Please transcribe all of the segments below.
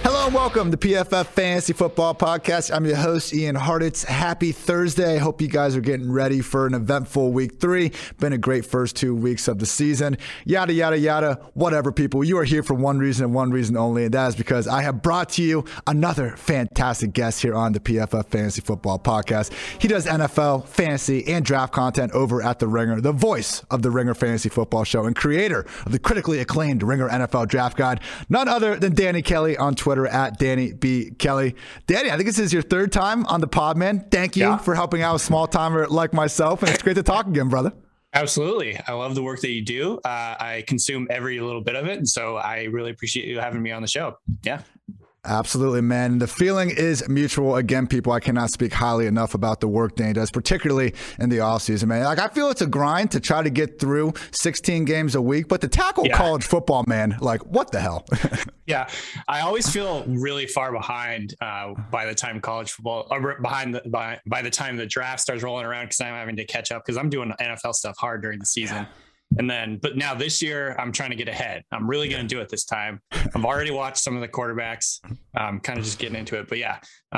Hello and welcome to PFF Fantasy Football Podcast. I'm your host, Ian Hartitz. Happy Thursday. I hope you guys are getting ready for an eventful week 3. Been a great first 2 weeks of the season. Yada, yada, yada. Whatever, people. You are here for one reason and one reason only, and that is because I have brought to you another fantastic guest here on the PFF Fantasy Football Podcast. He does NFL, fantasy, and draft content over at The Ringer, the voice of the Ringer Fantasy Football Show and creator of the critically acclaimed Ringer NFL Draft Guide. None other than Danny Kelly on Twitter at Danny B. Kelly. Danny, I think this is your third time on the pod, man. Thank you for helping out a small timer like myself, and it's great to talk again, brother. Absolutely. I love the work that you do. I consume every little bit of it, and so I really appreciate you having me on the show. Yeah. Absolutely, man. The feeling is mutual. Again, people, I cannot speak highly enough about the work Danny does, particularly in the offseason, man. Like, I feel it's a grind to try to get through 16 games a week, but to tackle college football, man, like, what the hell? Yeah. I always feel really far behind by the time college football, or by the time the draft starts rolling around, because I'm having to catch up because I'm doing NFL stuff hard during the season. Yeah. But now this year, I'm trying to get ahead. I'm really going to do it this time. I've already watched some of the quarterbacks. I'm kind of just getting into it. But yeah,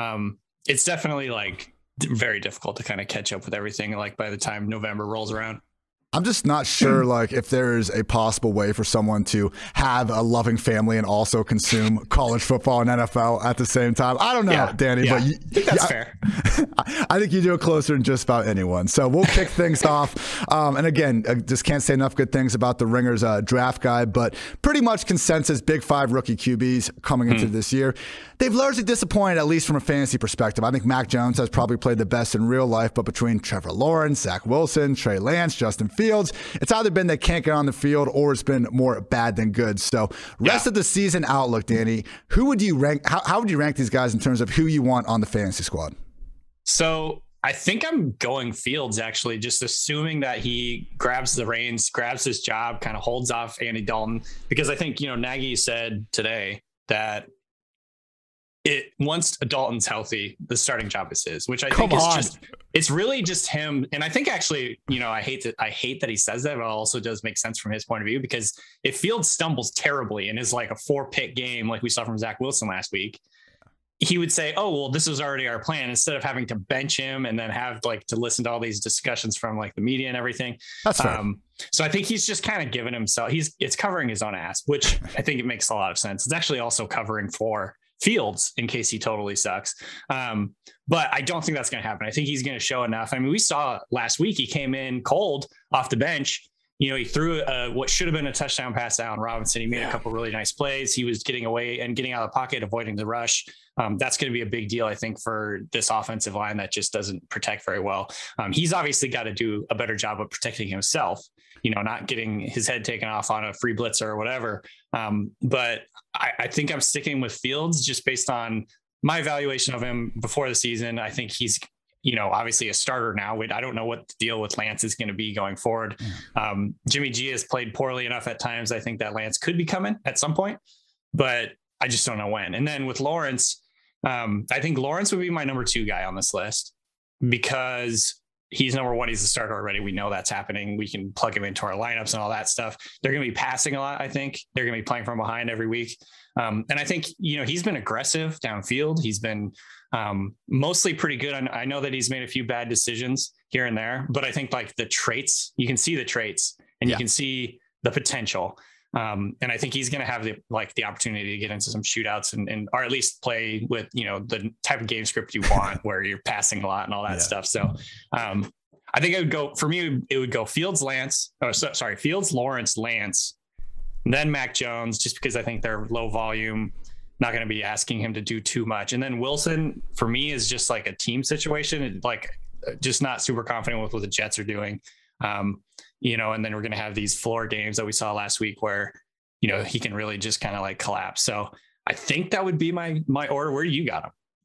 it's definitely like very difficult to kind of catch up with everything. Like by the time November rolls around. I'm just not sure, like, if there's a possible way for someone to have a loving family and also consume college football and NFL at the same time. I don't know, Danny, but I think that's fair. I think you do it closer than just about anyone. So we'll kick things off. And again, I just can't say enough good things about the Ringer's draft guide, but pretty much consensus, big 5 rookie QBs coming into this year. They've largely disappointed, at least from a fantasy perspective. I think Mac Jones has probably played the best in real life, but between Trevor Lawrence, Zach Wilson, Trey Lance, Justin Fields, it's either been they can't get on the field or it's been more bad than good. So rest of the season outlook, Danny, who would you rank? How would you rank these guys in terms of who you want on the fantasy squad? So I think I'm going Fields, actually, just assuming that he grabs the reins, grabs his job, kind of holds off Andy Dalton, because I think, Nagy said today that once Dalton's healthy, the starting job is his, which I think is it's really just him. And I think actually, I hate that he says that, but it also does make sense from his point of view, because if Fields stumbles terribly and is like a 4-pick game, like we saw from Zach Wilson last week, he would say, oh, well, this was already our plan, instead of having to bench him and then have to listen to all these discussions from like the media and everything. That's fair. So I think he's just kind of giving himself, it's covering his own ass, which I think it makes a lot of sense. It's actually also covering for Fields in case he totally sucks. But I don't think that's going to happen. I think he's going to show enough. I mean, we saw last week, he came in cold off the bench. He threw what should have been a touchdown pass to Allen Robinson. He made a couple really nice plays. He was getting away and getting out of the pocket, avoiding the rush. That's going to be a big deal, I think, for this offensive line that just doesn't protect very well. He's obviously got to do a better job of protecting himself, not getting his head taken off on a free blitzer or whatever. But I think I'm sticking with Fields just based on my evaluation of him before the season. I think he's, obviously a starter now. I don't know what the deal with Lance is going to be going forward. Jimmy G has played poorly enough at times. I think that Lance could be coming at some point, but I just don't know when. And then with Lawrence, I think Lawrence would be my number 2 guy on this list, because he's number 1. He's a starter already. We know that's happening. We can plug him into our lineups and all that stuff. They're going to be passing a lot. I think they're going to be playing from behind every week. And I think, he's been aggressive downfield. He's been mostly pretty good. I know that he's made a few bad decisions here and there, but I think like the traits, you can see the traits and you can see the potential. And I think he's going to have the opportunity to get into some shootouts and or at least play with, the type of game script you want where you're passing a lot and all that stuff. So I think it would go Fields, Lawrence, Lance, then Mac Jones, just because I think they're low volume, not going to be asking him to do too much. And then Wilson for me is just like a team situation, like just not super confident with what the Jets are doing. And then we're going to have these floor games that we saw last week where, he can really just kind of like collapse. So I think that would be my order. Where do you got him?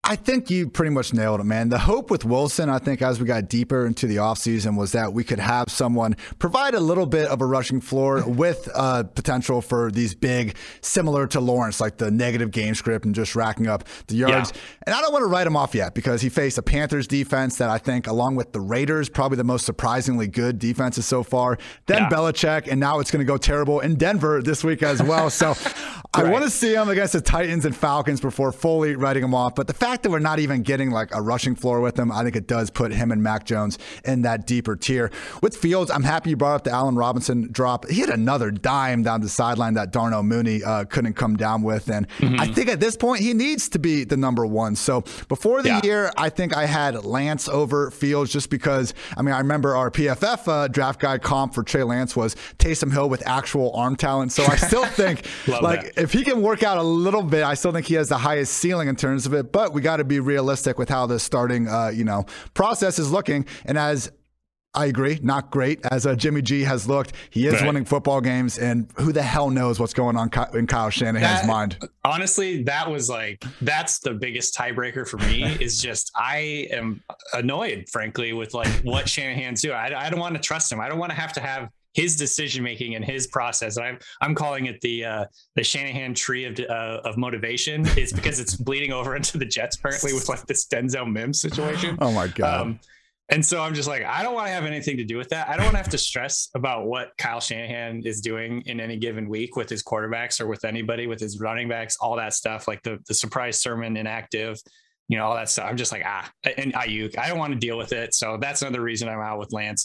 I think you pretty much nailed it, man. The hope with Wilson, I think, as we got deeper into the offseason was that we could have someone provide a little bit of a rushing floor with potential for these big, similar to Lawrence, like the negative game script and just racking up the yards. Yeah. And I don't want to write him off yet because he faced a Panthers defense that I think, along with the Raiders, probably the most surprisingly good defenses so far. Then Belichick, and now it's going to go terrible in Denver this week as well. So I want to see him against the Titans and Falcons before fully writing him off. But the fact that we're not even getting like a rushing floor with him, I think it does put him and Mac Jones in that deeper tier. With Fields, I'm happy you brought up the Allen Robinson drop. He had another dime down the sideline that Darnell Mooney couldn't come down with. And I think at this point, he needs to be the number one. So before the year, I think I had Lance over Fields just because, I mean, I remember our PFF draft guide comp for Trey Lance was Taysom Hill with actual arm talent. So I still think like if he can work out a little bit, I still think he has the highest ceiling in terms of it. But we got to be realistic with how the starting, process is looking. And as I agree, not great as Jimmy G has looked. He is winning football games, and who the hell knows what's going on in Kyle Shanahan's mind. Honestly, that's the biggest tiebreaker for me is just I am annoyed, frankly, with like what Shanahan's doing. I don't want to trust him. I don't want to have his decision making and his process. I'm calling it the Shanahan tree of motivation. It's because it's bleeding over into the Jets apparently with like this Denzel Mims situation. Oh my God. And so I'm just like, I don't want to have anything to do with that. I don't want to have to stress about what Kyle Shanahan is doing in any given week with his quarterbacks or with anybody, with his running backs, all that stuff, like the surprise sermon inactive, all that stuff. I'm just like, and Ayuk, I don't want to deal with it. So that's another reason I'm out with Lance.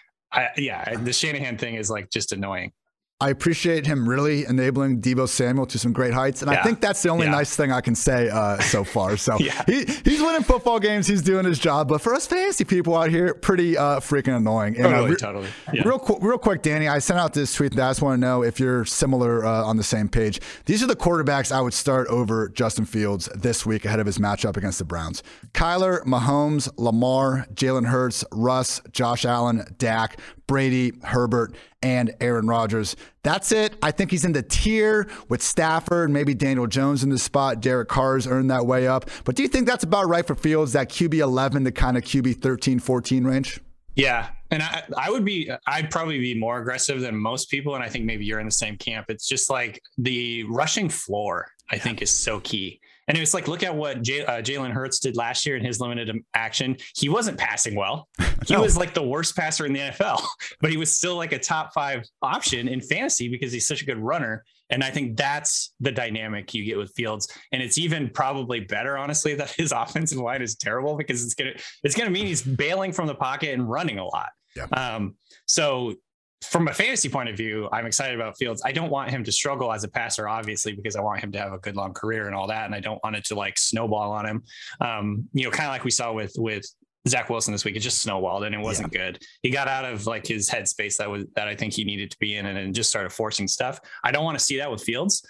The Shanahan thing is like just annoying. I appreciate him really enabling Deebo Samuel to some great heights. And I think that's the only nice thing I can say so far. So he's winning football games. He's doing his job. But for us fantasy people out here, pretty freaking annoying. And, totally. Real quick, Danny, I sent out this tweet that I just want to know if you're similar on the same page. These are the quarterbacks I would start over Justin Fields this week ahead of his matchup against the Browns. Kyler, Mahomes, Lamar, Jalen Hurts, Russ, Josh Allen, Dak, Brady, Herbert, and Aaron Rodgers. That's it. I think he's in the tier with Stafford, maybe Daniel Jones in the spot. Derek Carr's earned that way up. But do you think that's about right for Fields, that QB 11 to kind of QB 13, 14 range? Yeah. And I'd probably be more aggressive than most people. And I think maybe you're in the same camp. It's just like the rushing floor, I think, is so key. And it was like, look at what Jalen Hurts did last year in his limited action. He wasn't passing well. He was like the worst passer in the NFL, but he was still like a top 5 option in fantasy because he's such a good runner. And I think that's the dynamic you get with Fields. And it's even probably better, honestly, that his offensive line is terrible because it's gonna mean he's bailing from the pocket and running a lot. Yeah. So from a fantasy point of view, I'm excited about Fields. I don't want him to struggle as a passer, obviously, because I want him to have a good long career and all that. And I don't want it to like snowball on him. Kind of like we saw with Zach Wilson this week. It just snowballed and it wasn't good. He got out of like his headspace that I think he needed to be in and just started forcing stuff. I don't want to see that with Fields.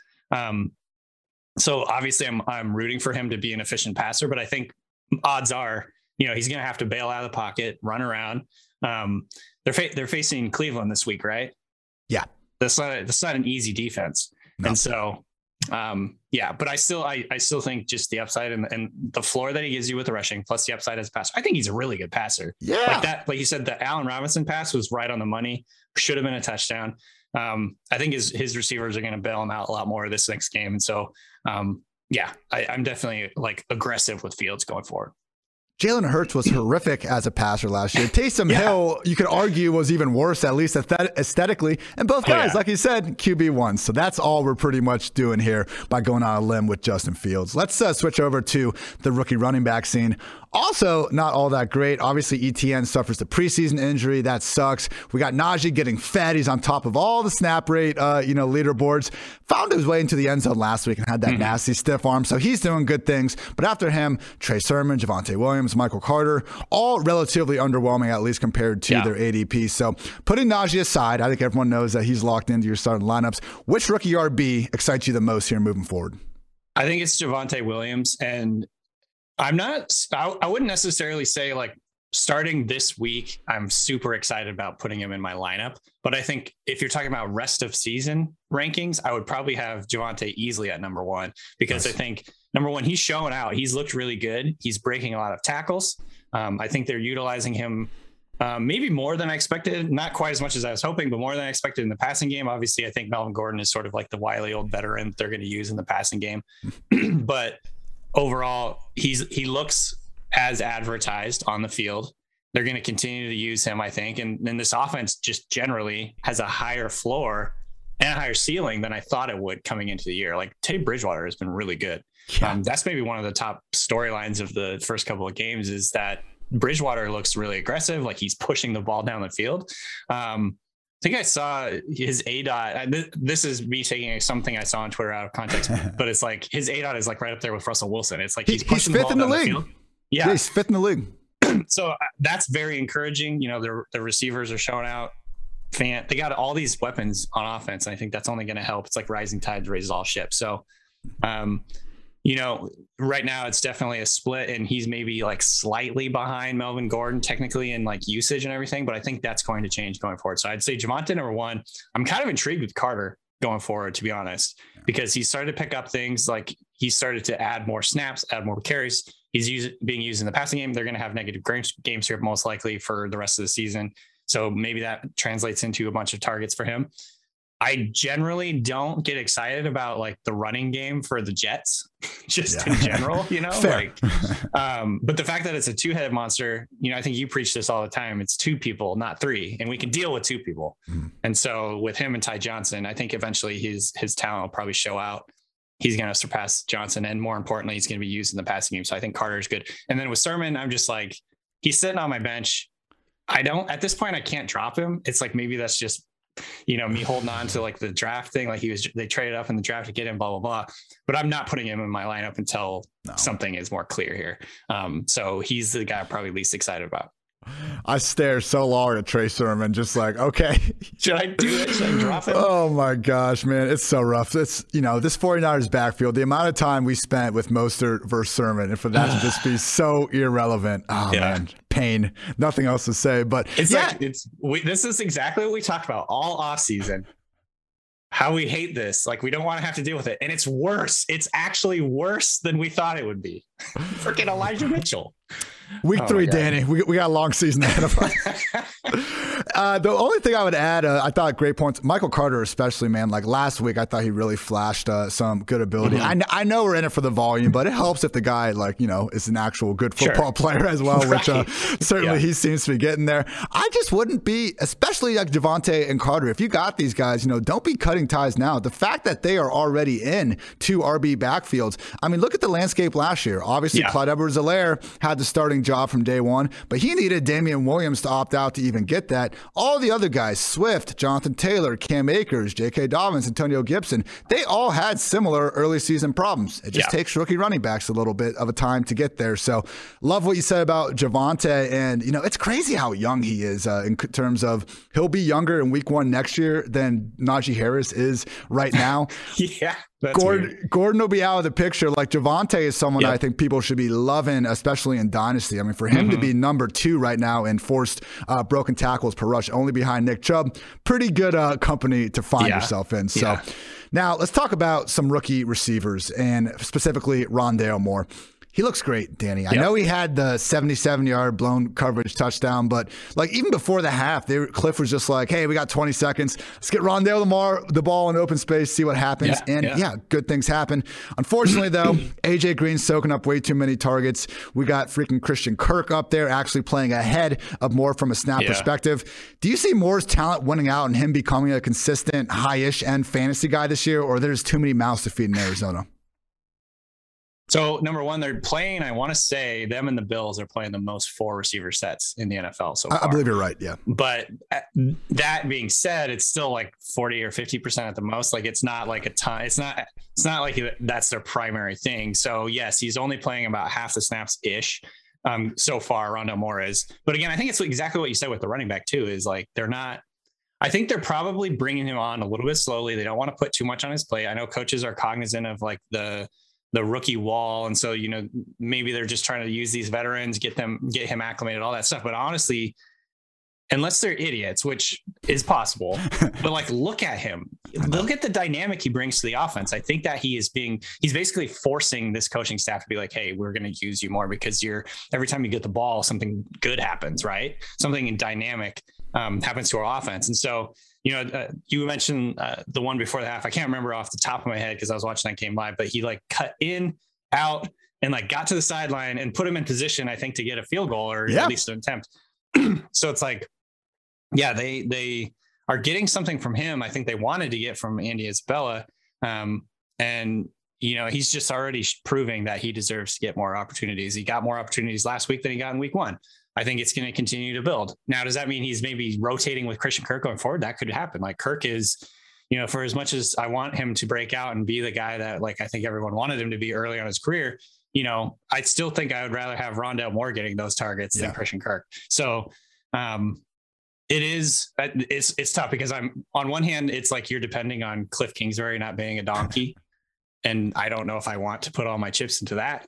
So obviously I'm rooting for him to be an efficient passer, but I think odds are, he's going to have to bail out of the pocket, run around. They're facing Cleveland this week, right? Yeah. That's not an easy defense. No. And so, but I still think just the upside and the floor that he gives you with the rushing plus the upside as a passer. I think he's a really good passer. Yeah. Like you said, the Allen Robinson pass was right on the money. Should have been a touchdown. I think his receivers are going to bail him out a lot more this next game. And so, I'm definitely like aggressive with Fields going forward. Jalen Hurts was horrific as a passer last year. Taysom Hill, you could argue, was even worse, at least aesthetically. And both guys, like you said, QB1. So that's all we're pretty much doing here by going on a limb with Justin Fields. Let's switch over to the rookie running back scene. Also, not all that great. Obviously, ETN suffers the preseason injury. That sucks. We got Najee getting fed. He's on top of all the snap rate, leaderboards. Found his way into the end zone last week and had that nasty stiff arm. So he's doing good things. But after him, Trey Sermon, Javonte Williams, Michael Carter, all relatively underwhelming, at least compared to their ADP. So putting Najee aside, I think everyone knows that he's locked into your starting lineups. Which rookie RB excites you the most here moving forward? I think it's Javonte Williams, and I wouldn't necessarily say like starting this week, I'm super excited about putting him in my lineup. But I think if you're talking about rest of season rankings, I would probably have Javonte easily at number 1 because I think number one, he's showing out. He's looked really good. He's breaking a lot of tackles. I think they're utilizing him maybe more than I expected, not quite as much as I was hoping, but more than I expected in the passing game. Obviously, I think Melvin Gordon is sort of like the wily old veteran that they're going to use in the passing game. But overall, he looks as advertised on the field. They're going to continue to use him, I think. And then this offense just generally has a higher floor and a higher ceiling than I thought it would coming into the year. Like Teddy Bridgewater has been really good. Yeah. That's maybe one of the top storylines of the first couple of games is that Bridgewater looks really aggressive. Like he's pushing the ball down the field. I think I saw his ADOT. This is me taking something I saw on Twitter out of context, but it's like his ADOT is like right up there with Russell Wilson. It's like he's pushing the ball down the field. Yeah, he's fifth in the league. So that's very encouraging. You know, the receivers are showing out. They got all these weapons on offense. And I think that's only going to help. It's like rising tides raises all ships. So, you know, right now it's definitely a split and he's maybe like slightly behind Melvin Gordon technically in like usage and everything, but I think that's going to change going forward. So I'd say Javonte number one. I'm kind of intrigued with Carter going forward, to be honest, because he started to pick up things like he started to add more snaps, add more carries. He's being used in the passing game. They're going to have negative game script most likely for the rest of the season. So maybe that translates into a bunch of targets for him. I generally don't get excited about like the running game for the Jets, just in general, you know, like, but the fact that it's a two-headed monster, you know, I think you preach this all the time. It's two people, not three, and we can deal with two people. And so with him and Ty Johnson, I think eventually his talent will probably show out. He's going to surpass Johnson. And more importantly, he's going to be used in the passing game. So I think Carter's good. And then with Sermon, I'm just like, he's sitting on my bench. At this point, I can't drop him. It's like, maybe that's just, you know, me holding on to like the draft thing. Like they traded up in the draft to get him, blah, blah, blah. But I'm not putting him in my lineup until something is more clear here. So he's the guy I'm probably least excited about. I stare so long at Trey Sermon, just like, okay. Should I do it? Should I drop him? Oh my gosh, man. It's so rough. It's, you know, this 49ers backfield, the amount of time we spent with Mostert versus Sermon, and for that to just be so irrelevant. Oh man, pain. Nothing else to say, but it's like, this is exactly what we talked about all off season. How we hate this. Like, we don't want to have to deal with it. And it's worse. It's actually worse than we thought it would be. Freaking Elijah Mitchell. Week 3, Danny. We got a long season ahead of us. The only thing I would add, I thought great points. Michael Carter especially, man. Like last week, I thought he really flashed some good ability. I know we're in it for the volume, but it helps if the guy, like, you know, is an actual good football player as well, which certainly he seems to be getting there. I just wouldn't be, especially like Javonte and Carter, if you got these guys, you know, don't be cutting ties now. The fact that they are already in 2 RB backfields. I mean, look at the landscape last year. Obviously, Clyde Edwards-Helaire had the starting job from day one, but he needed Damian Williams to opt out to even get that. All the other guys, Swift, Jonathan Taylor, Cam Akers, J.K. Dobbins, Antonio Gibson, they all had similar early season problems. It just takes rookie running backs a little bit of a time to get there. So love what you said about Javonte, and, you know, it's crazy how young he is in terms of he'll be younger in week 1 next year than Najee Harris is right now. Gordon will be out of the picture. Like Javonte is someone I think people should be loving, especially in Dynasty. I mean, for him to be number 2 right now in forced broken tackles per rush, only behind Nick Chubb, pretty good company to find yourself in. So now let's talk about some rookie receivers, and specifically Rondale Moore. He looks great, Danny. I know he had the 77-yard blown coverage touchdown, but like even before the half, Cliff was just like, hey, we got 20 seconds. Let's get Rondale the ball in open space, see what happens. Good things happen. Unfortunately, though, A.J. Green's soaking up way too many targets. We got freaking Christian Kirk up there actually playing ahead of Moore from a snap perspective. Do you see Moore's talent winning out and him becoming a consistent high-ish end fantasy guy this year, or there's too many mouths to feed in Arizona? So number one, they're playing, I want to say them and the Bills are playing the most 4 receiver sets in the NFL so far. I believe you're right. Yeah. But that being said, it's still like 40 or 50% at the most. Like it's not like a ton. It's not like that's their primary thing. So yes, he's only playing about half the snaps ish. So far, Rondale Moore is. But again, I think it's exactly what you said with the running back too, is like I think they're probably bringing him on a little bit slowly. They don't want to put too much on his plate. I know coaches are cognizant of like the rookie wall. And so, you know, maybe they're just trying to use these veterans, get him acclimated, all that stuff. But honestly, unless they're idiots, which is possible, but like, look at him. look at the dynamic he brings to the offense. I think that he's basically forcing this coaching staff to be like, hey, we're going to use you more because every time you get the ball, something good happens, right? Something dynamic happens to our offense. And so, you mentioned the one before the half. I can't remember off the top of my head because I was watching that game live, but he like cut in, out, and like got to the sideline and put him in position, I think, to get a field goal or at least an attempt. So it's like, yeah, they are getting something from him. I think they wanted to get from Andy Isabella. And, he's just already proving that he deserves to get more opportunities. He got more opportunities last week than he got in week 1. I think it's going to continue to build. Now, does that mean he's maybe rotating with Christian Kirk going forward? That could happen. Like Kirk is, for as much as I want him to break out and be the guy that like I think everyone wanted him to be early on his career, I still think I would rather have Rondale Moore getting those targets than Christian Kirk. So it's tough because I'm on one hand, it's like you're depending on Cliff Kingsbury not being a donkey. And I don't know if I want to put all my chips into that.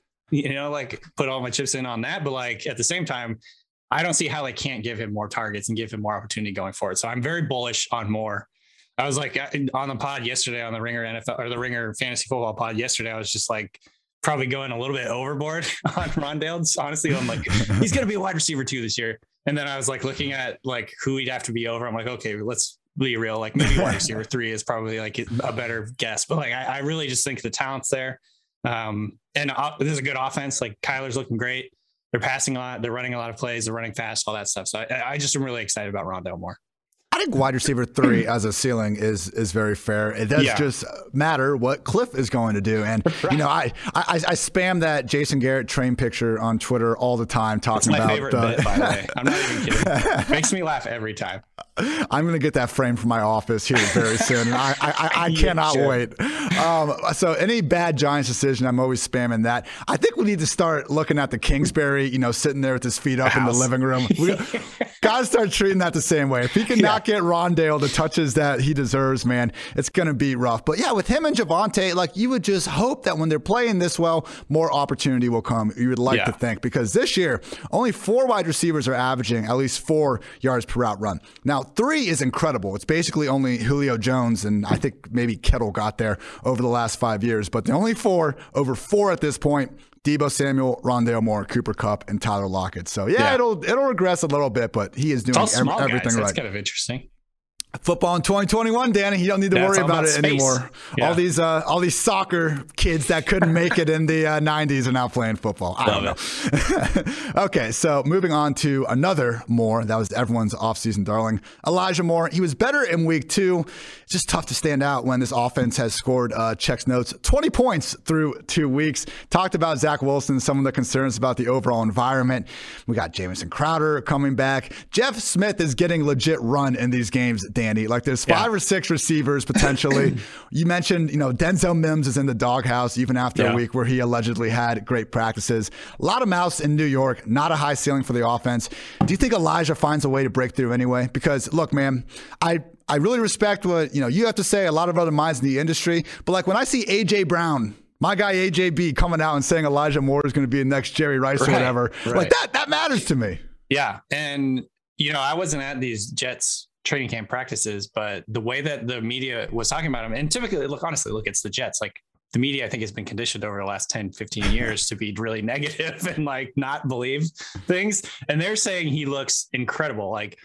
Put all my chips in on that. But like at the same time, I don't see how they can't give him more targets and give him more opportunity going forward. So I'm very bullish on Moore. I was like on the pod yesterday on the Ringer NFL or the Ringer Fantasy Football pod yesterday. I was just like probably going a little bit overboard on Rondale. Honestly, I'm like, he's going to be a wide receiver 2 this year. And then I was like looking at like who he'd have to be over. I'm like, okay, let's be real. Like maybe wide receiver 3 is probably like a better guess. But like I really just think the talent's there. And this is a good offense. Like Kyler's looking great. They're passing a lot. They're running a lot of plays. They're running fast, all that stuff. So I just am really excited about Rondale Moore. I think wide receiver 3 as a ceiling is very fair. It does just matter what Cliff is going to do. And, I spam that Jason Garrett train picture on Twitter all the time talking about. That's my favorite bit, by the way. I'm not even kidding. Makes me laugh every time. I'm going to get that frame from my office here very soon. And I cannot wait. So any bad Giants decision, I'm always spamming that. I think we need to start looking at the Kingsbury, sitting there with his feet up in the living room. We got to start treating that the same way. If he can not get Rondale the touches that he deserves, man, it's going to be rough. But yeah, with him and Javonte, like you would just hope that when they're playing this well, more opportunity will come. You would like to think, because this year, only 4 wide receivers are averaging at least 4 yards per route run. Now, 3 is incredible. It's basically only Julio Jones, and I think maybe Kittle got there over the last 5 years. But the only 4, over 4 at this point, Deebo Samuel, Rondale Moore, Cooper Kupp, and Tyler Lockett. So it'll regress a little bit, but he is doing everything right. That's kind of interesting. Football in 2021, Danny. You don't need to worry about it anymore. Yeah. All these soccer kids that couldn't make it in the 90s are now playing football. I don't know. Okay, so moving on to another Moore. That was everyone's offseason darling, Elijah Moore. He was better in week 2. It's just tough to stand out when this offense has scored, checks notes, 20 points through 2 weeks. Talked about Zach Wilson, some of the concerns about the overall environment. We got Jamison Crowder coming back. Jeff Smith is getting legit run in these games, Danny. Like there's 5 or 6 receivers potentially. You mentioned, Denzel Mims is in the doghouse even after a week where he allegedly had great practices. A lot of mouths in New York, not a high ceiling for the offense. Do you think Elijah finds a way to break through anyway? Because look, man, I really respect what, you have to say, a lot of other minds in the industry, but like when I see AJ Brown, my guy AJB coming out and saying Elijah Moore is going to be the next Jerry Rice or whatever, like that matters to me. Yeah. And, I wasn't at these Jets training camp practices, but the way that the media was talking about him, and typically look, it's the Jets. Like the media, I think, has been conditioned over the last 10, 15 years to be really negative and like not believe things. And they're saying he looks incredible. Like,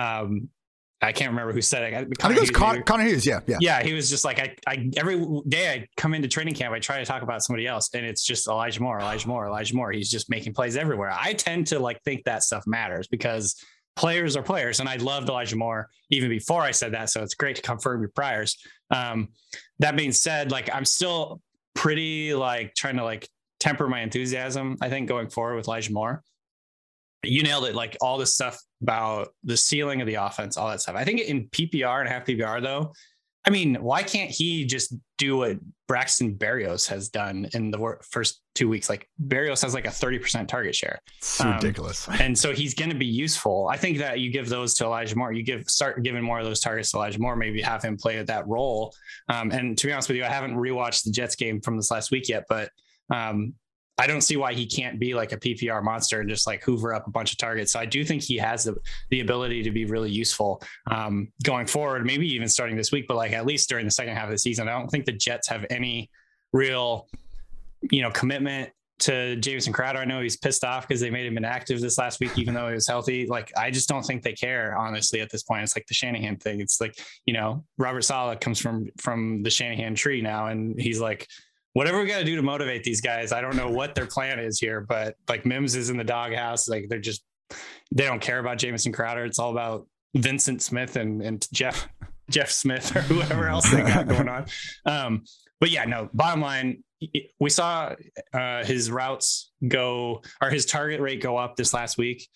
I can't remember who said it. I think it was Connor Hughes. Yeah. He was just like, I every day I come into training camp, I try to talk about somebody else, and it's just Elijah Moore. He's just making plays everywhere. I tend to like think that stuff matters because players are players. And I loved Elijah Moore even before I said that. So it's great to confirm your priors. That being said, like, I'm still pretty like trying to like temper my enthusiasm, I think, going forward with Elijah Moore. You nailed it. Like all this stuff about the ceiling of the offense, all that stuff. I think in PPR and half PPR though, I mean, why can't he just do what Braxton Berrios has done in the first 2 weeks? Like Berrios has like a 30% target share. It's ridiculous. And so he's going to be useful. I think that you give those to Elijah Moore, start giving more of those targets to Elijah Moore, maybe have him play that role. And to be honest with you, I haven't rewatched the Jets game from this last week yet, but I don't see why he can't be like a PPR monster and just like hoover up a bunch of targets. So I do think he has the ability to be really useful going forward, maybe even starting this week, but like at least during the second half of the season. I don't think the Jets have any real, commitment to Jamison Crowder. I know he's pissed off because they made him inactive this last week, even though he was healthy. Like, I just don't think they care, honestly, at this point. It's like the Shanahan thing. It's like, Robert Saleh comes from the Shanahan tree now, and he's like, whatever we got to do to motivate these guys. I don't know what their plan is here, but like Mims is in the doghouse. Like they don't care about Jamison Crowder. It's all about Vincent Smith and Jeff Smith or whoever else they got going on. But yeah, no, bottom line, we saw his routes go, or his target rate go up this last week.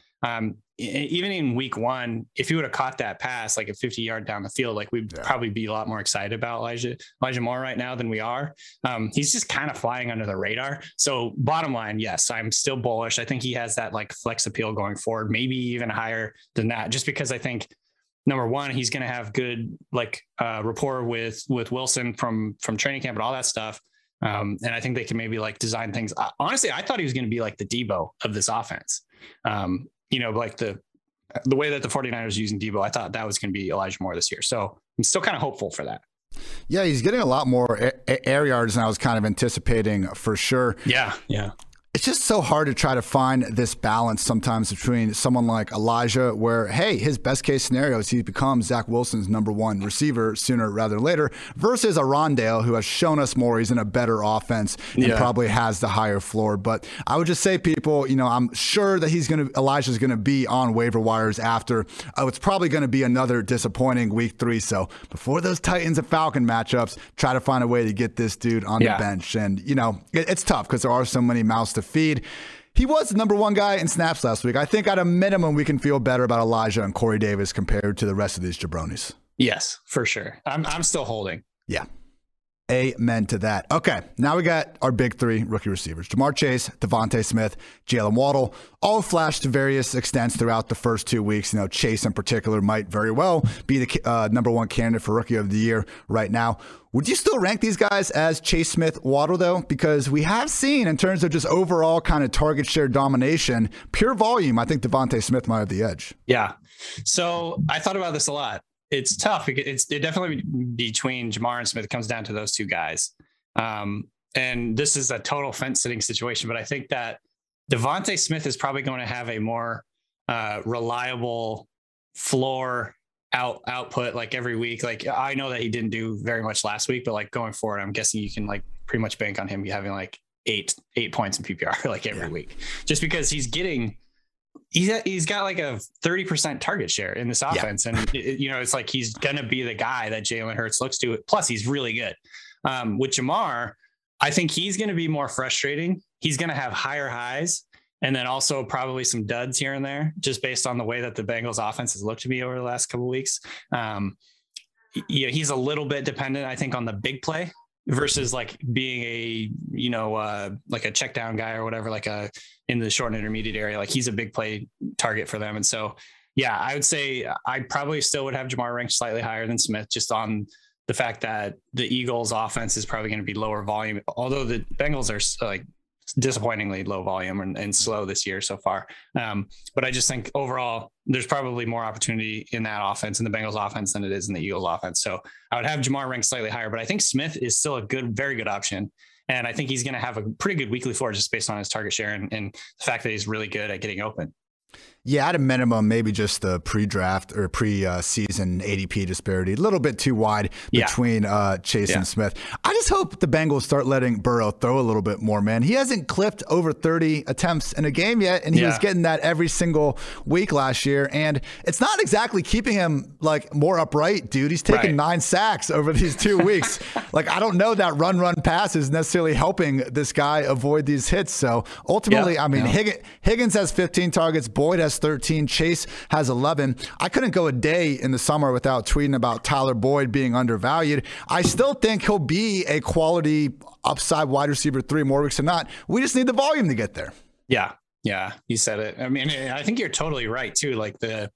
Even in week 1, if he would have caught that pass like a 50-yard down the field, like we'd probably be a lot more excited about Elijah Moore right now than we are. He's just kind of flying under the radar. So bottom line, yes, I'm still bullish. I think he has that like flex appeal going forward, maybe even higher than that, just because I think number one, he's going to have good like rapport with Wilson from training camp and all that stuff. And I think they can maybe like design things. Honestly, I thought he was going to be like the Debo of this offense. Like the way that the 49ers are using Debo, I thought that was going to be Elijah Moore this year. So I'm still kind of hopeful for that. Yeah, he's getting a lot more air yards than I was kind of anticipating for sure. Yeah. It's just so hard to try to find this balance sometimes between someone like Elijah, where, hey, his best case scenario is he becomes Zach Wilson's number one receiver sooner rather than later, versus a Rondale who has shown us more. He's in a better offense and probably has the higher floor. But I would just say, people, I'm sure that Elijah's going to be on waiver wires after. It's probably going to be another disappointing week 3. So before those Titans and Falcon matchups, try to find a way to get this dude on the bench. And, it's tough because there are so many mouths to feed. He was the number one guy in snaps last week. I think at a minimum, we can feel better about Elijah and Corey Davis compared to the rest of these jabronis. Yes, for sure. I'm still holding. Yeah. Amen to that. Okay, now we got our big 3 rookie receivers. Ja'Marr Chase, Devontae Smith, Jalen Waddle, all flashed to various extents throughout the first 2 weeks. Chase in particular might very well be the number one candidate for Rookie of the Year right now. Would you still rank these guys as Chase, Smith, Waddle, though? Because we have seen, in terms of just overall kind of target share domination, pure volume, I think Devontae Smith might have the edge. Yeah. So I thought about this a lot. It's tough. It definitely between Ja'Marr and Smith. It comes down to those two guys. And this is a total fence sitting situation, but I think that Devontae Smith is probably going to have a more reliable floor output like every week. Like, I know that he didn't do very much last week, but like going forward, I'm guessing you can like pretty much bank on him having like eight points in PPR like every week, just because he's got like a 30% target share in this offense. And it's like, he's going to be the guy that Jalen Hurts looks to. Plus he's really good. With Ja'Marr, I think he's going to be more frustrating. He's going to have higher highs and then also probably some duds here and there, just based on the way that the Bengals offense has looked to me over the last couple of weeks. He's a little bit dependent, I think, on the big play versus like being like a check down guy or whatever, like in the short and intermediate area. Like, he's a big play target for them. And so, I would say I probably still would have Ja'Marr ranked slightly higher than Smith, just on the fact that the Eagles offense is probably going to be lower volume, although the Bengals are like disappointingly low volume and slow this year so far. But I just think overall there's probably more opportunity in that offense, in the Bengals offense, than it is in the Eagles offense. So I would have Ja'Marr ranked slightly higher, but I think Smith is still a very good option. And I think he's going to have a pretty good weekly floor just based on his target share and the fact that he's really good at getting open. Yeah, at a minimum, maybe just the pre-draft or pre-season ADP disparity, a little bit too wide between Chase and Smith. I just hope the Bengals start letting Burrow throw a little bit more, man. He hasn't clipped over 30 attempts in a game yet, and he was getting that every single week last year. And it's not exactly keeping him like more upright, dude. He's taken 9 sacks over these 2 weeks. Like, I don't know that run pass is necessarily helping this guy avoid these hits. So ultimately, Higgins has 15 targets. Boyd has 13. Chase has 11. I couldn't go a day in the summer without tweeting about Tyler Boyd being undervalued. I still think he'll be a quality upside wide receiver 3 more weeks than not. We just need the volume to get there. Yeah, you said it. I mean, I think you're totally right too. Like the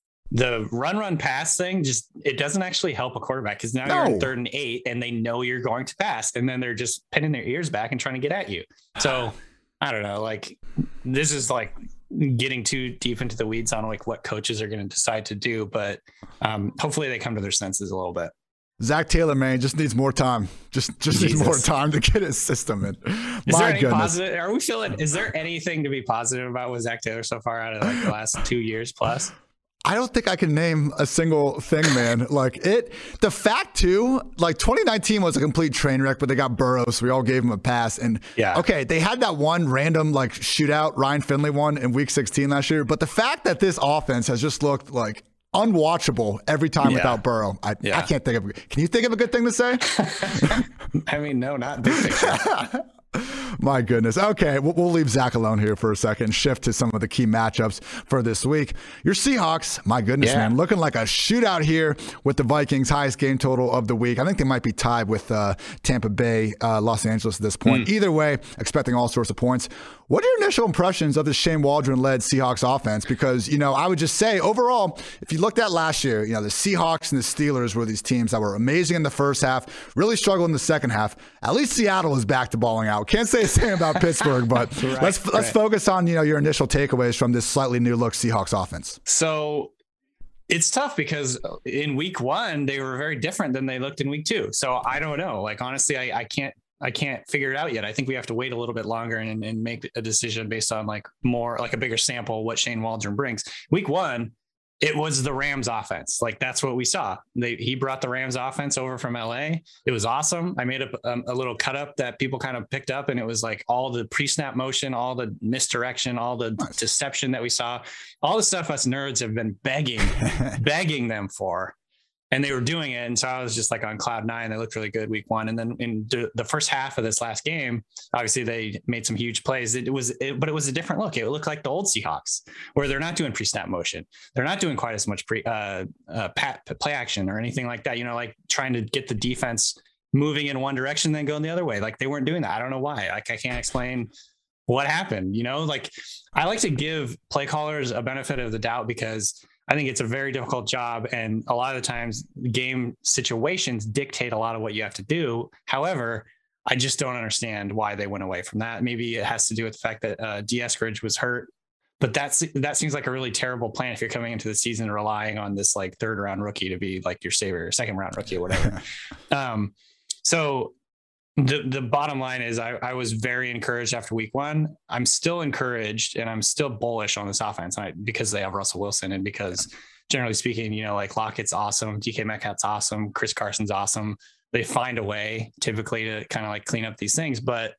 run pass thing, just it doesn't actually help a quarterback, because now you're in 3rd and 8 and they know you're going to pass, and then they're just pinning their ears back and trying to get at you. So I don't know, like this is like getting too deep into the weeds on like what coaches are going to decide to do, but hopefully they come to their senses a little bit. Zach Taylor, man, just needs more time. Just needs more time to get his system in. Is there any positive? Are we feeling? Is there anything to be positive about with Zach Taylor so far out of like the last 2 years plus? I don't think I can name a single thing, man. The fact too, like 2019 was a complete train wreck, but they got Burrow, so we all gave him a pass. And okay, they had that one random like shootout Ryan Finley won in week 16 last year. But the fact that this offense has just looked like unwatchable every time without Burrow, I can't think of it. Can you think of a good thing to say? I mean, no, not big picture. My goodness. Okay, we'll leave Zach alone here for a second. Shift to some of the key matchups for this week. Your Seahawks, my goodness, man, looking like a shootout here with the Vikings, highest game total of the week. I think they might be tied with Tampa Bay, Los Angeles at this point. Either way, expecting all sorts of points. What are your initial impressions of the Shane Waldron-led Seahawks offense? Because, I would just say overall, if you looked at last year, the Seahawks and the Steelers were these teams that were amazing in the first half, really struggled in the second half. At least Seattle is back to balling out. Can't say the same about Pittsburgh, but let's focus on, your initial takeaways from this slightly new look Seahawks offense. So it's tough because in week 1, they were very different than they looked in week 2. So I don't know. Like, honestly, I can't figure it out yet. I think we have to wait a little bit longer and make a decision based on like more like a bigger sample, what Shane Waldron brings. Week 1, it was the Rams offense. Like that's what we saw. He brought the Rams offense over from LA. It was awesome. I made a little cut up that people kind of picked up, and it was like all the pre-snap motion, all the misdirection, all the deception that we saw, all the stuff us nerds have been begging them for. And they were doing it. And so I was just like on cloud 9. They looked really good week 1. And then in the first half of this last game, obviously they made some huge plays. But it was a different look. It looked like the old Seahawks where they're not doing pre-snap motion. They're not doing quite as much play action or anything like that. Like trying to get the defense moving in one direction, then going the other way. Like they weren't doing that. I don't know why. Like I can't explain what happened, like I like to give play callers a benefit of the doubt because I think it's a very difficult job. And a lot of the times game situations dictate a lot of what you have to do. However, I just don't understand why they went away from that. Maybe it has to do with the fact that D. Eskridge was hurt, but that seems like a really terrible plan if you're coming into the season relying on this like 3rd round rookie to be like your savior, or 2nd round rookie or whatever. So the bottom line is I was very encouraged after week 1. I'm still encouraged and I'm still bullish on this offense because they have Russell Wilson and because generally speaking, like Lockett's awesome. DK Metcalf's awesome. Chris Carson's awesome. They find a way typically to kind of like clean up these things. But,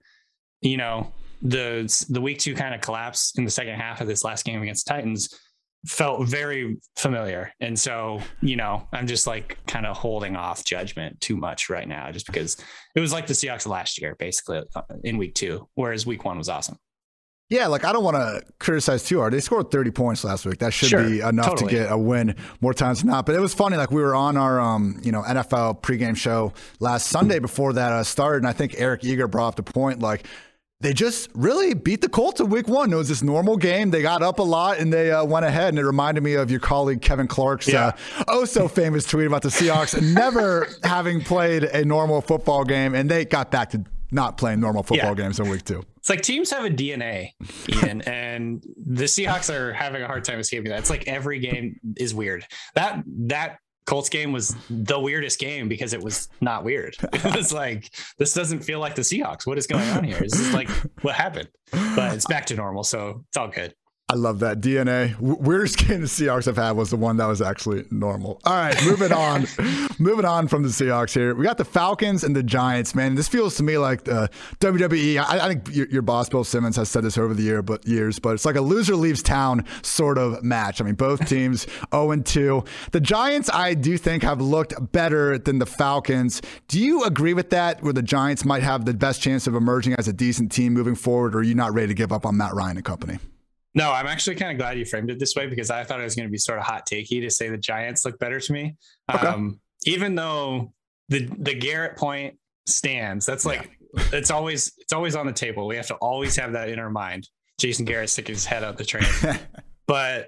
the week 2 kind of collapse in the second half of this last game against Titans felt very familiar. And so, I'm just like kind of holding off judgment too much right now, just because it was like the Seahawks last year, basically in week 2, whereas week 1 was awesome. Yeah, like I don't want to criticize too hard. They scored 30 points last week. That should be enough to get a win more times than not. But it was funny. Like we were on our, NFL pregame show last Sunday before that started. And I think Eric Eager brought up the point, like, they just really beat the Colts in week 1. It was this normal game. They got up a lot and they went ahead. And it reminded me of your colleague Kevin Clark's so famous tweet about the Seahawks never having played a normal football game. And they got back to not playing normal football games in week 2. It's like teams have a DNA, Ian, and the Seahawks are having a hard time escaping that. It's like every game is weird. That Colts game was the weirdest game because it was not weird. It was like, this doesn't feel like the Seahawks. What is going on here? Is this like what happened? But it's back to normal, so it's all good. I love that DNA. Weirdest game the Seahawks have had was the one that was actually normal. All right, moving on. Moving on from the Seahawks here. We got the Falcons and the Giants, man. This feels to me like the WWE. I think your boss, Bill Simmons, has said this over the years, but it's like a loser leaves town sort of match. I mean, both teams 0-2. The Giants, I do think, have looked better than the Falcons. Do you agree with that, where the Giants might have the best chance of emerging as a decent team moving forward, or are you not ready to give up on Matt Ryan and company? No, I'm actually kind of glad you framed it this way because I thought it was going to be sort of hot takey to say the Giants look better to me. Okay. Even though the Garrett point stands, that's like, it's always on the table. We have to always have that in our mind. Jason Garrett sticking his head out the train. But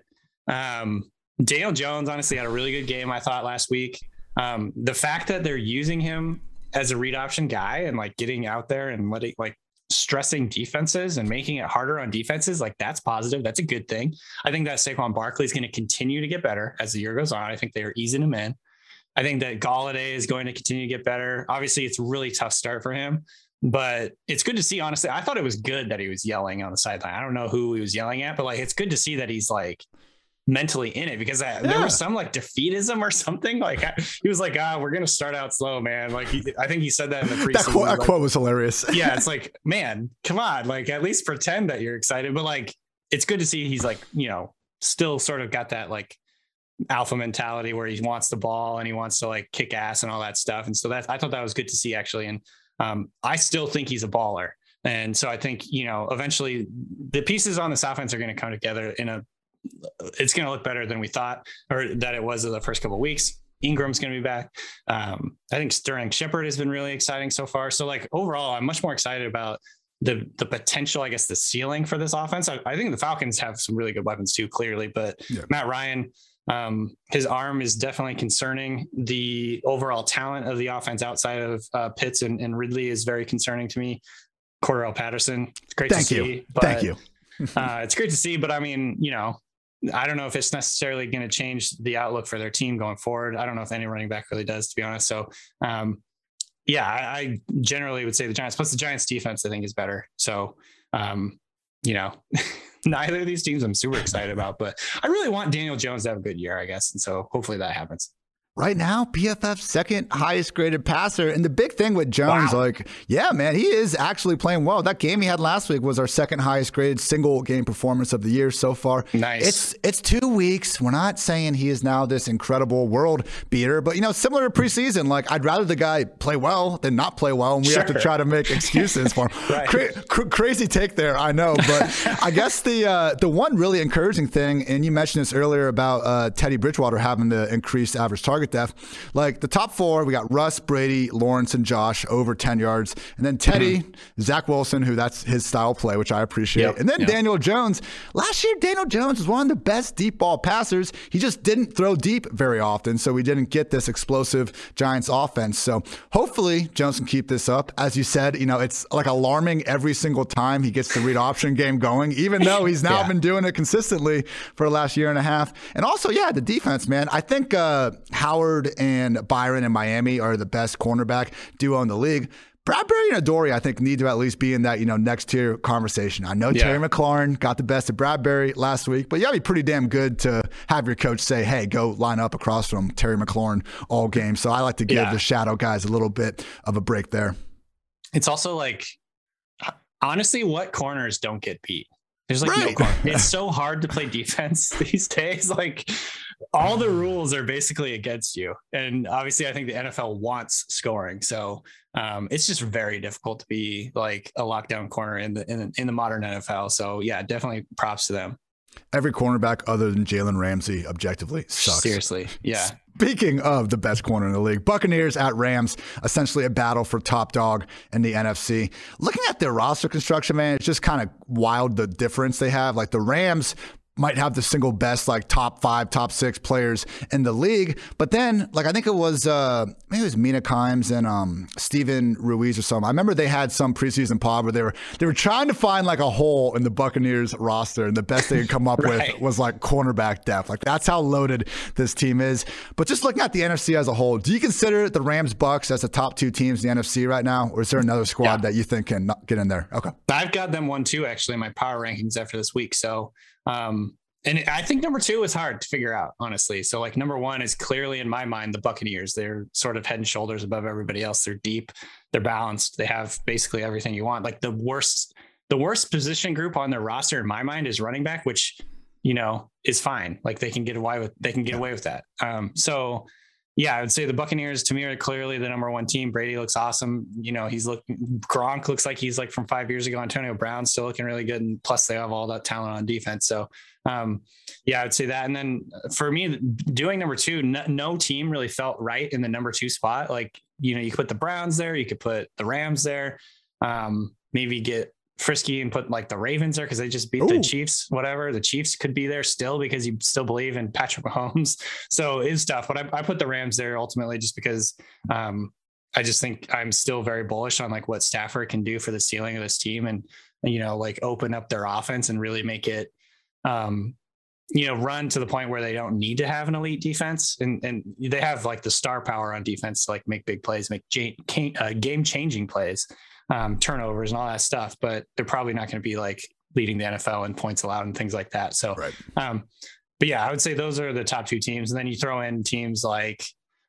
Daniel Jones honestly had a really good game, I thought, last week. The fact that they're using him as a read option guy and like getting out there and letting like stressing defenses and making it harder on defenses, like that's positive. That's a good thing. I think that Saquon Barkley is going to continue to get better as the year goes on. I think they are easing him in. I think that Golladay is going to continue to get better. Obviously, it's a really tough start for him, but it's good to see, honestly. I thought it was good that he was yelling on the sideline. I don't know who he was yelling at, but like, it's good to see that he's like mentally in it, because there was some like defeatism or something. Like he was like, we're going to start out slow, man. Like I think he said that in the preseason. That quote was hilarious. Yeah. It's like, man, come on, like at least pretend that you're excited, but like, it's good to see he's like, still sort of got that like alpha mentality where he wants the ball and he wants to like kick ass and all that stuff. And so I thought that was good to see, actually. And I still think he's a baller. And so I think, eventually the pieces on this offense are going to come together it's going to look better than we thought, or that it was in the first couple of weeks. Ingram's going to be back. I think Sterling Shepard has been really exciting so far. So like overall, I'm much more excited about the potential, I guess, the ceiling for this offense. I think the Falcons have some really good weapons too, clearly, but Matt Ryan, his arm is definitely concerning. The overall talent of the offense outside of Pitts and Ridley is very concerning to me. Cordarrelle Patterson, great to see. Thank you. It's great to see, but I mean, I don't know if it's necessarily going to change the outlook for their team going forward. I don't know if any running back really does, to be honest. So, I generally would say the Giants, plus the Giants defense, I think is better. So, neither of these teams I'm super excited about, but I really want Daniel Jones to have a good year, I guess. And so hopefully that happens. Right now, PFF's second highest graded passer. And the big thing with Jones, man, he is actually playing well. That game he had last week was our second highest graded single game performance of the year so far. Nice. It's 2 weeks. We're not saying he is now this incredible world beater, but similar to preseason, like I'd rather the guy play well than not play well, and we have to try to make excuses for him. Right. Crazy take there, I know, but I guess the one really encouraging thing, and you mentioned this earlier about Teddy Bridgewater having the increased average target depth. Like the top four, we got Russ, Brady, Lawrence, and Josh over 10 yards. And then Teddy, Zach Wilson, who that's his style play, which I appreciate. And then Daniel Jones. Last year, Daniel Jones was one of the best deep ball passers. He just didn't throw deep very often, so we didn't get this explosive Giants offense. So hopefully Jones can keep this up. As you said, it's like alarming every single time he gets the read option game going, even though he's now been doing it consistently for the last year and a half. And also, the defense, man. I think Howard and Byron in Miami are the best cornerback duo in the league. Bradbury and Adoree', I think, need to at least be in that, next tier conversation. I know Terry McLaurin got the best of Bradbury last week, but you got to be pretty damn good to have your coach say, hey, go line up across from Terry McLaurin all game. So I like to give the shadow guys a little bit of a break there. It's also like, honestly, what corners don't get beat? There's like no corner. It's so hard to play defense these days. Like all the rules are basically against you. And obviously I think the NFL wants scoring. So it's just very difficult to be like a lockdown corner in the modern NFL. So definitely props to them. Every cornerback other than Jalen Ramsey objectively sucks. Seriously. Yeah. Speaking of the best corner in the league, Buccaneers at Rams, essentially a battle for top dog in the NFC. Looking at their roster construction, man, it's just kind of wild the difference they have. Like the Rams might have the single best, like top 5, top 6 players in the league. But then, like, I think it was, maybe it was Mina Kimes and Steven Ruiz or something. I remember they had some preseason pod where they were trying to find like a hole in the Buccaneers roster, and the best they could come up with was like cornerback depth. Like that's how loaded this team is. But just looking at the NFC as a whole, do you consider the Rams Bucs as the top 2 teams in the NFC right now, or is there another squad that you think can get in there? Okay, I've got them 1-2 actually in my power rankings after this week. So. And I think number 2 is hard to figure out, honestly. So like number 1 is clearly in my mind, the Buccaneers. They're sort of head and shoulders above everybody else. They're deep, they're balanced. They have basically everything you want. Like the worst position group on their roster in my mind is running back, which, is fine. Like they can get away with that. I would say the Buccaneers to me are clearly the number 1 team. Brady looks awesome. Gronk looks like he's like from 5 years ago. Antonio Brown's still looking really good. And plus they have all that talent on defense. So I would say that. And then for me, doing number 2, no team really felt right in the number 2 spot. Like, you could put the Browns there, you could put the Rams there, maybe get frisky and put like the Ravens there because they just beat the Chiefs, whatever. The Chiefs could be there still because you still believe in Patrick Mahomes. So it's tough, but I put the Rams there ultimately just because I I just think I'm still very bullish on like what Stafford can do for the ceiling of this team, and like open up their offense and really make it, run to the point where they don't need to have an elite defense, and they have like the star power on defense to like make big plays, make game changing plays, turnovers and all that stuff. But they're probably not going to be like leading the NFL in points allowed and things like that. So, right. But yeah, I would say those are the top two teams. And then you throw in teams like,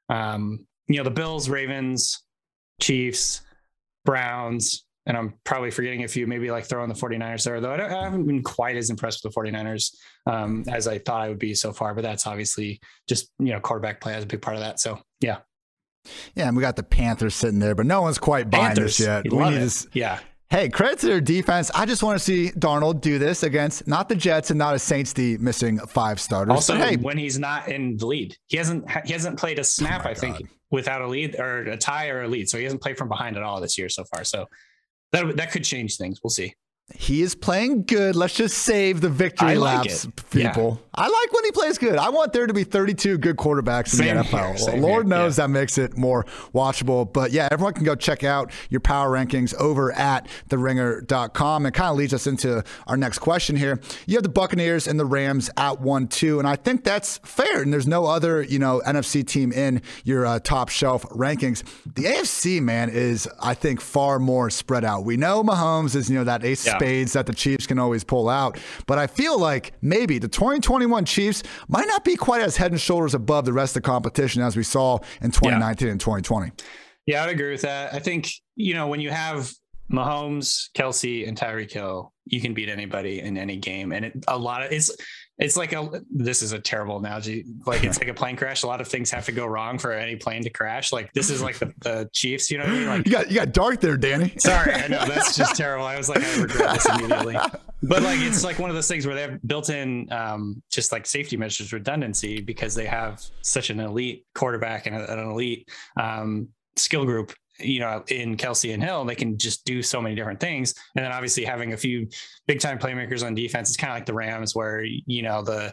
the Bills, Ravens, Chiefs, Browns, and I'm probably forgetting a few, maybe like throwing the 49ers there, though I haven't been quite as impressed with the 49ers as I thought I would be so far. But that's obviously just, quarterback play has a big part of that. So, yeah. Yeah, and we got the Panthers sitting there, but no one's quite buying this yet. Yeah. Hey, credit to their defense. I just want to see Darnold do this against not the Jets and not a Saints D missing 5 starters. Also, when he's not in the lead, he hasn't played a snap, I think, without a lead or a tie or a lead. So he hasn't played from behind at all this year so far. So that could change things. We'll see. He is playing good. Let's just save the victory laps, people. Yeah. I like when he plays good. I want there to be 32 good quarterbacks in the NFL. Lord knows that makes it more watchable. But yeah, everyone can go check out your power rankings over at theringer.com. And kind of leads us into our next question here. You have the Buccaneers and the Rams at 1-2, and I think that's fair. And there's no other, NFC team in your top shelf rankings. The AFC, man, is, I think, far more spread out. We know Mahomes is, that ace spades that the Chiefs can always pull out. But I feel like maybe the 2021 Chiefs might not be quite as head and shoulders above the rest of the competition as we saw in 2019 and 2020. Yeah, I'd agree with that. I think, when you have Mahomes, Kelsey, and Tyreek Hill, you can beat anybody in any game. And it's like this is a terrible analogy. Like it's like a plane crash. A lot of things have to go wrong for any plane to crash. Like this is like the Chiefs, you know what I mean? Like you got dark there, Danny. Sorry. I know that's just terrible. I was like, I regret this immediately. But like, it's like one of those things where they have built in just like safety measures, redundancy, because they have such an elite quarterback and an elite skill group, in Kelsey and Hill. They can just do so many different things. And then obviously having a few big time playmakers on defense, it's kind of like the Rams where, the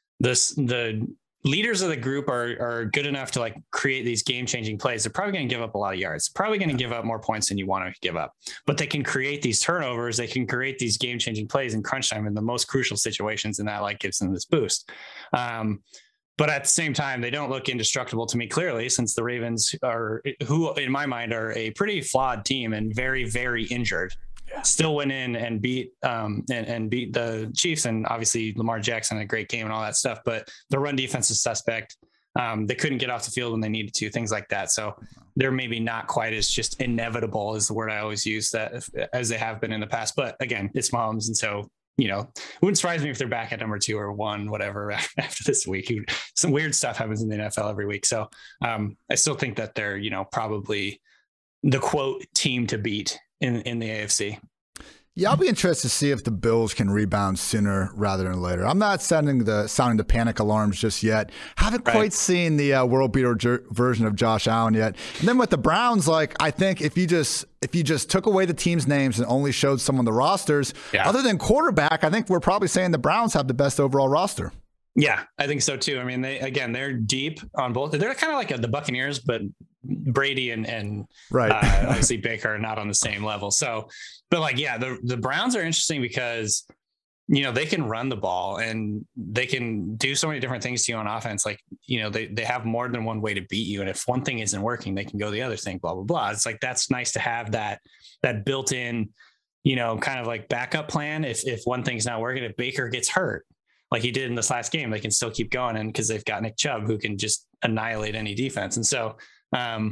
leaders of the group are good enough to like create these game changing plays. They're probably going to give up a lot of yards, probably going to give up more points than you want to give up, but they can create these turnovers. They can create these game changing plays in crunch time in the most crucial situations. And that like gives them this boost. But at the same time, they don't look indestructible to me, clearly, since the Ravens who in my mind are a pretty flawed team and very, very injured, still went in and beat beat the Chiefs. And obviously Lamar Jackson had a great game and all that stuff, but the run defense is suspect. They couldn't get off the field when they needed to, things like that. So they're maybe not quite as just inevitable is the word I always use, that as they have been in the past. But again, it's Mahomes. And so, it wouldn't surprise me if they're back at number 2 or 1, whatever, after this week. Some weird stuff happens in the NFL every week. So I still think that they're, probably the quote team to beat in the AFC. Yeah, I'll be interested to see if the Bills can rebound sooner rather than later. I'm not sounding the panic alarms just yet. Haven't quite seen the world beater version of Josh Allen yet. And then with the Browns, I think if you just took away the team's names and only showed some of the rosters, other than quarterback, I think we're probably saying the Browns have the best overall roster. Yeah, I think so too. I mean, they're deep on both. They're kind of like the Buccaneers, but Brady and obviously Baker are not on the same level. So, but the Browns are interesting because, they can run the ball and they can do so many different things to you on offense. Like, they have more than one way to beat you. And if one thing isn't working, they can go the other thing, blah, blah, blah. It's like, that's nice to have that built in, kind of like backup plan. If one thing's not working, if Baker gets hurt, like he did in this last game, they can still keep going. And because they've got Nick Chubb, who can just annihilate any defense. And so, and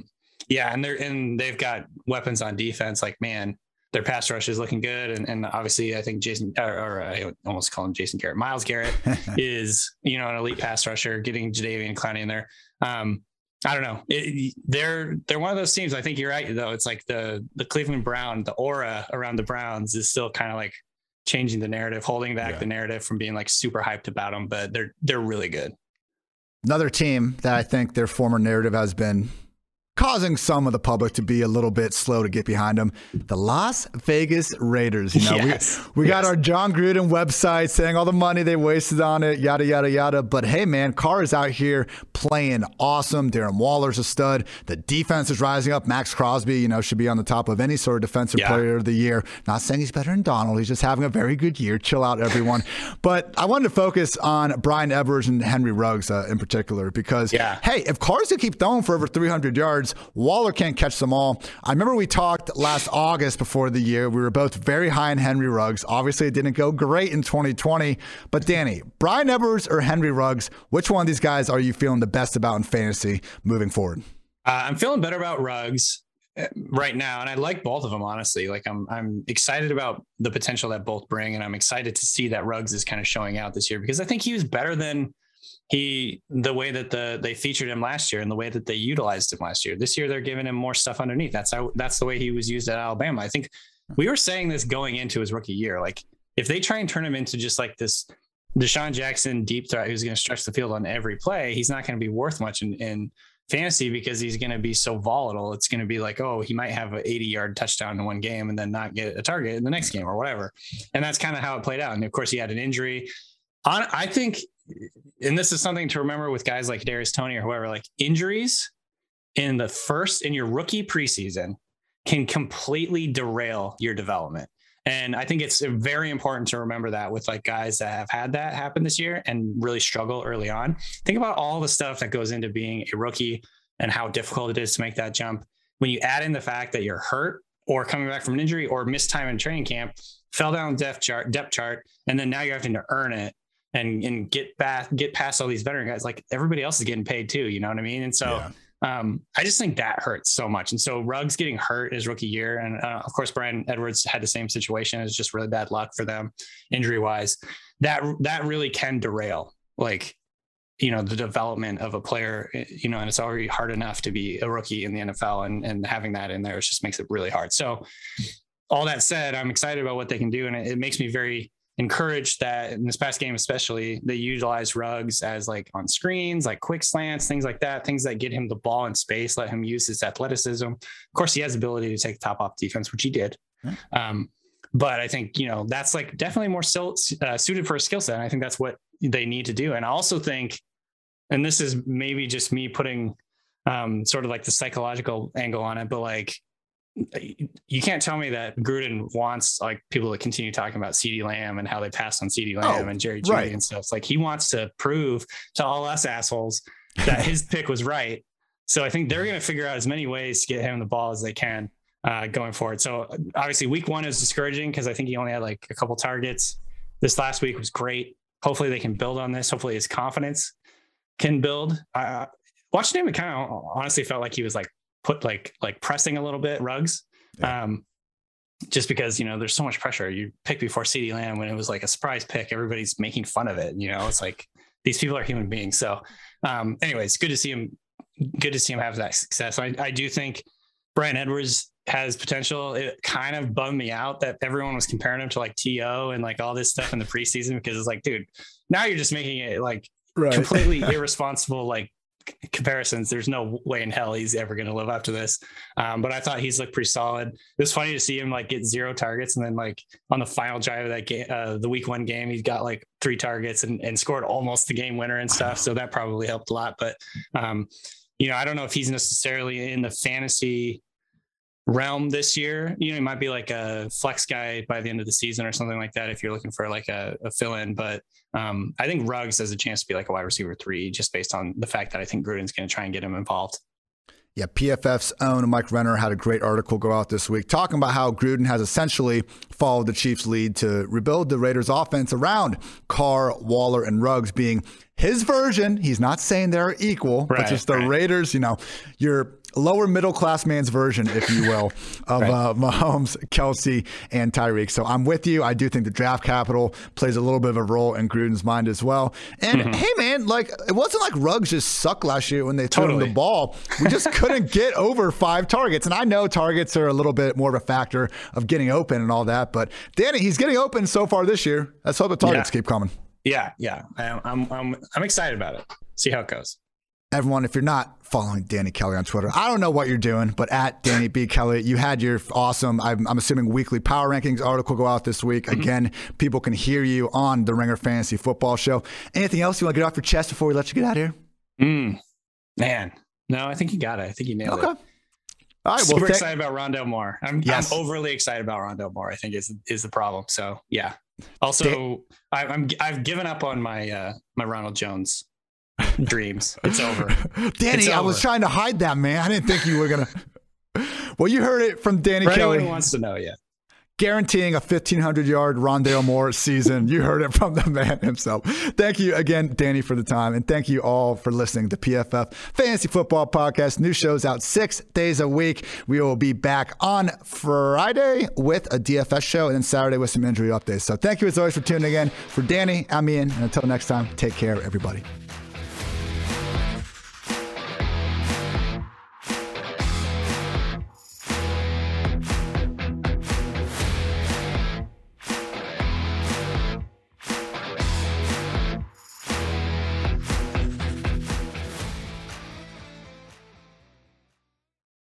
they've got weapons on defense. Like, man, their pass rush is looking good. And obviously I think I almost call him Jason Garrett. Myles Garrett is, an elite pass rusher, getting Jadeveon Clowney in there. I don't know. They're one of those teams. I think you're right, though. It's like the Cleveland Brown, the aura around the Browns is still kind of like changing the narrative, holding back the narrative from being like super hyped about them, but they're really good. Another team that I think their former narrative has been causing some of the public to be a little bit slow to get behind him. The Las Vegas Raiders. You know, we got our John Gruden website saying all the money they wasted on it, yada, yada, yada. But hey, man, Carr is out here playing awesome. Darren Waller's a stud. The defense is rising up. Max Crosby, you know, should be on the top of any sort of defensive player of the year. Not saying he's better than Donald. He's just having a very good year. Chill out, everyone. But I wanted to focus on Bryan Edwards and Henry Ruggs in particular because, hey, if Carr's going to keep throwing for over 300 yards, Waller can't catch them all. I remember we talked last August before the year. We were both very high on Henry Ruggs. Obviously, it didn't go great in 2020. But Danny, Bryan Edwards or Henry Ruggs, which one of these guys are you feeling the best about in fantasy moving forward? I'm feeling better about Ruggs right now, and I like both of them, honestly. Like I'm excited about the potential that both bring, and I'm excited to see that Ruggs is kind of showing out this year because I think he was better than the way that they featured him last year and the way that they utilized him last year. This year they're giving him more stuff underneath. That's the way he was used at Alabama. I think we were saying this going into his rookie year. Like if they try and turn him into just like this Deshaun Jackson deep threat who's going to stretch the field on every play, he's not going to be worth much in fantasy because he's going to be so volatile. It's going to be like, oh, he might have an 80-yard touchdown in one game and then not get a target in the next game or whatever. And that's kind of how it played out. And of course he had an injury. I think, and this is something to remember with guys like Darius Toney or whoever, like injuries in your rookie preseason can completely derail your development. And I think it's very important to remember that with like guys that have had that happen this year and really struggle early on. Think about all the stuff that goes into being a rookie and how difficult it is to make that jump. When you add in the fact that you're hurt or coming back from an injury or missed time in training camp, fell down depth chart, and then now you're having to earn it and get past all these veteran guys. Like everybody else is getting paid too, you know what I mean? And so I just think that hurts so much. And so Ruggs getting hurt his rookie year. And of course, Bryan Edwards had the same situation. It's just really bad luck for them injury wise. That really can derail, like, you know, the development of a player, you know, and it's already hard enough to be a rookie in the NFL and having that in there just makes it really hard. So all that said, I'm excited about what they can do. And it makes me very encouraged that in this past game, especially, they utilize Ruggs as like on screens, like quick slants, things like that, things that get him the ball in space, let him use his athleticism. Of course, he has the ability to take the top off defense, which he did. But I think, you know, that's like definitely more suited for a skill set. And I think that's what they need to do. And I also think, and this is maybe just me putting sort of like the psychological angle on it, but like, you can't tell me that Gruden wants like people to continue talking about CeeDee Lamb and how they passed on CeeDee Lamb and Jerry Jeudy and stuff. It's like he wants to prove to all us assholes that his pick was right. So I think they're going to figure out as many ways to get him the ball as they can going forward. So obviously week 1 is discouraging because I think he only had like a couple targets. This last week was great. Hopefully they can build on this. Hopefully his confidence can build. Watching him, it kind of honestly felt like he was like pressing a little bit Ruggs, just because, you know, there's so much pressure. You pick before CeeDee Lamb when it was like a surprise pick, everybody's making fun of it. You know, it's like these people are human beings. So anyways, good to see him have that success. I do think Bryan Edwards has potential. It kind of bummed me out that everyone was comparing him to like T.O. and like all this stuff in the preseason, because it's like, dude, now you're just making it like completely irresponsible, like comparisons. There's no way in hell he's ever going to live up to this. But I thought he's looked pretty solid. It was funny to see him like get 0 targets. And then like on the final drive of that game, the week 1 game, he's got like 3 targets and scored almost the game winner and stuff. So that probably helped a lot. But, you know, I don't know if he's necessarily in the fantasy realm this year. You know, he might be like a flex guy by the end of the season or something like that if you're looking for like a fill-in. But I think Ruggs has a chance to be like a wide receiver 3 just based on the fact that I think Gruden's going to try and get him involved. Yeah, PFF's own Mike Renner had a great article go out this week talking about how Gruden has essentially followed the Chiefs' lead to rebuild the Raiders' offense around Carr, Waller, and Ruggs being his version. He's not saying they're equal, but just the Raiders, you know, your lower middle class man's version, if you will, of Mahomes, Kelsey, and Tyreek. So I'm with you. I do think the draft capital plays a little bit of a role in Gruden's mind as well. And hey, man, like it wasn't like Ruggs just sucked last year when they threw him the ball. We just couldn't get over 5 targets. And I know targets are a little bit more of a factor of getting open and all that, but Danny, he's getting open so far this year. Let's hope the targets keep coming. Yeah. I'm excited about it. See how it goes. Everyone, if you're not following Danny Kelly on Twitter. I don't know what you're doing, but at Danny B. Kelly, you had your awesome, I'm assuming, weekly power rankings article go out this week. Again, people can hear you on the Ringer Fantasy Football Show. Anything else you want to get off your chest before we let you get out of here? Man, no, I think you got it. I think you nailed it. All right, super excited about Rondale Moore. I'm overly excited about Rondale Moore, I think is the problem. So yeah. Also, I've given up on my my Ronald Jones dreams. It's over. Danny, I was trying to hide that, man. I didn't think you were gonna. Well, you heard it from Danny Kelly. Anyone who wants to know, yeah. Guaranteeing a 1,500-yard Rondale Moore season. You heard it from the man himself. Thank you again, Danny, for the time. And thank you all for listening to PFF Fantasy Football Podcast. New shows out 6 days a week. We will be back on Friday with a DFS show and then Saturday with some injury updates. So thank you as always for tuning in. For Danny, I'm Ian. And until next time, take care, everybody.